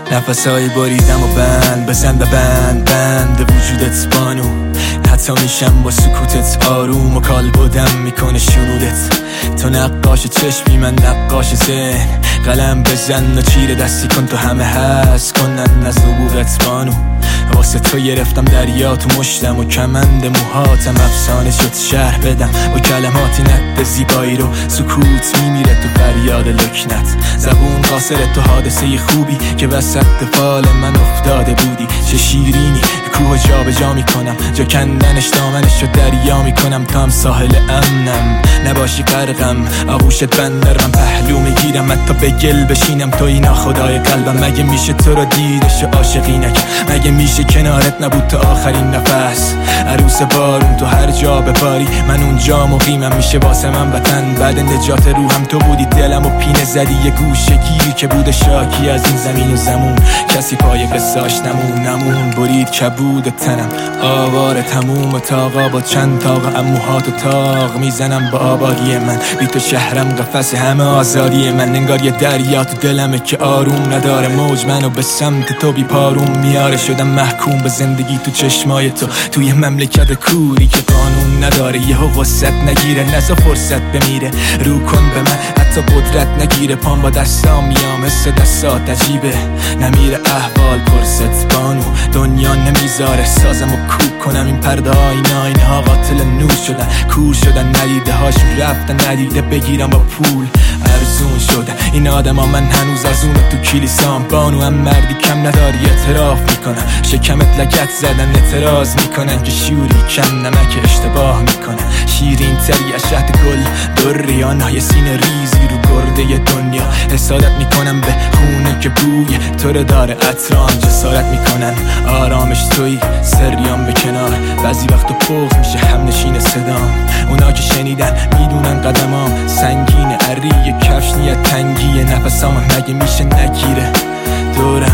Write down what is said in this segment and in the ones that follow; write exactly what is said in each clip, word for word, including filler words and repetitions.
نفسهای بریدم و بند بزن به بند بند وجودت بانو. حتی میشم با سکوتت آروم و کال بودم میکنه شنودت. تو نقاش چشمی من نقاش ذهن، قلم بزن و چیره دستی کن تو همه هست کنن از نبوغت بانو. واسه تو گرفتم دریا تو مشتم و کمند موهاتم افسانه شد شرح بدم با کلماتی نقد زیبایی رو. سکوت میمیره تو فریاد لکنت، زبون قاصر تو حادثه خوبی که وسط فال من افتاده بودی. چه شیرینی کوه جا به جا میکنم، جا کندنش دامنش رو دریا میکنم تا هم ساحل امنم نباشی غرقم. آغوشت بندرم پهلو میگیرم حتی به گل بشینم تو اینا خدای قلبم. مگه میشه تو رو دیدش و عاشقی نکرد؟ مگه میشه کنارت نبود تا آخرین نفس؟ عروس بارون تو هر جا بباری من اونجا مقیمم. میشه واسه من وطن بعد نجات روحم تو بودی. دلم و پینه زدی یه گوشه گیر که بود شاکی از این زمین و زمون. کسی پای قصاش نمون نمون برید کبود تنم آوار تموم تاقا با چند تاق اموهات و تاق میزنم با آبادی من. بی تو شهرم قفس همه آزادی من. انگار یه دریا تو دلمه که آروم نداره، موج منو به سمت تو بی پاروم میاره. شدم محکوم به زندگی تو چشمای تو توی مملکت کوری که قانون نداره. یه وسط نگیره نزا فرصت بمیره، رو کن به من حتی قدرت نگیره. پام با دستام میام مثل دستات عجیبه، نمیره احوال پرست بانو. دنیا نمیذاره سازم و کوک کنم این پرده ها این آینه ها قاتل نور شدن کور شدن. ندیده هاشون رفتن ندیده بگیرم با پول ارزون شده این آدم ها. من هنوز از اون تو کلیسام بانو. هم مردی کم نداری اعتراف میکنن، شکمت لگت زدن اعتراض میکنن که شوری کم نمک اشتباه میکنن. شیرین تری از شهد گل دریان های سینه ریزی رو گرده دنیا. حسادت میکنم به خونه که بوی تو رو داره عطران. جسارت میکنن آرامش توی سریام به کنار. بعضی وقتا پخ میشه هم نشین صدام. اونا که شنیدن میدونن قدمام سنگین عری کفش نیت تنگی نفسام. مگه میشه نگیره دورم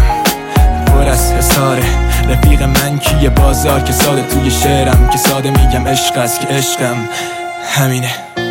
پر از حساره. رفیق من کیه بازار که ساده توی شعرم که ساده میگم عشق است که عشقم همینه.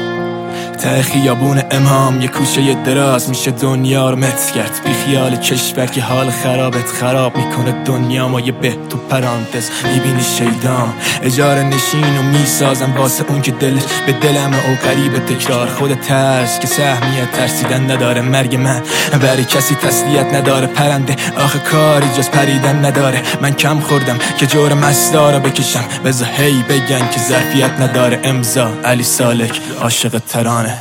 ته خیابون امام یه کوچه دراز میشه دنیا رو مت کرد. بی خیال کشور که حال خرابت خراب میکنه دنیا. ما یه به تو پرانتز میبینی شیدان اجاره نشین و میسازم واسه اون که دلش به دلم او قریب تکرار. خود ترس که سهمیت ترسیدن نداره. مرگ من برای کسی تسلیت نداره. پرنده آخه کاری جز پریدن نداره. من کم خوردم که جور مستا رو بکشم. بذار هی بگن که ظرفیت نداره. امضا علی سالک عاشق ترانه.